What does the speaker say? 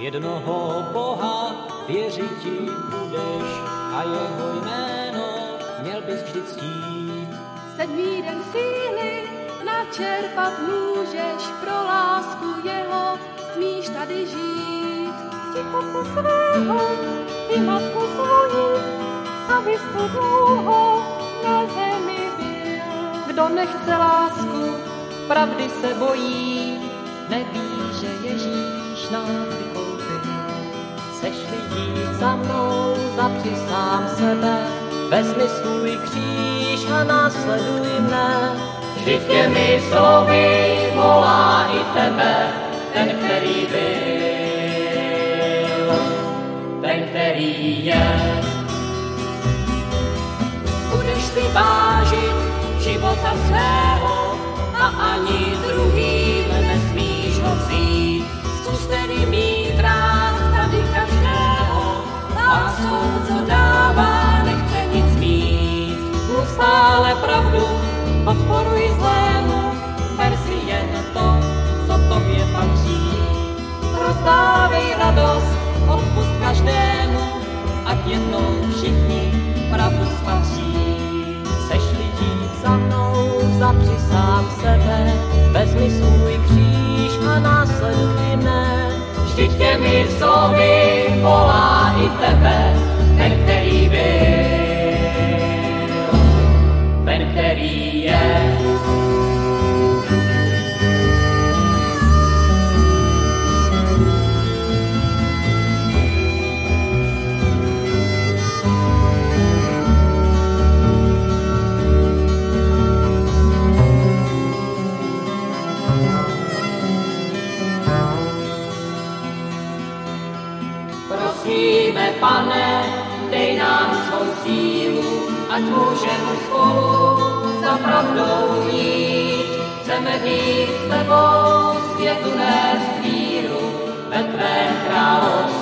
jednoho Boha věřiti budeš a jeho jméno měl bys vždy ctít. 7. den síly načerpat můžeš, pro lásku jeho smíš tady žít. Cti otce svého i matku svoji, abys tu dlouho na zemi byl. Kdo nechce lásku, pravdy se bojí, neví, že Ježíš nás vykoupil. Sešli jít za mnou, zapři sám sebe, vezmi svůj kříž a následuj mne. Vždyť těmi slovy volá i tebe, ten, který byl, ten, který je. Budeš si vážit života svého a ani druhým nesmíš ho vzít. Zkus tedy mít rád tady každého, láskou, co dává, nechce nic mít. Mluv stále pravdu, odporuj zlému, ber si jen to, co tobě patří. Rozdávej radost, odpust každému, ať jednou všichni pravdu spatří. Sešli jít za mnou, zapři sám sebe, vezmi svůj kříž a následuj mne. Vždyť těmi slovy volá i tebe, ten, který byl, ten, který je. Prosíme, Pane, dej nám svou sílu, ať můžeme spolu za pravdou jít. Chceme být s tebou, světu nést víru, ve tvém království.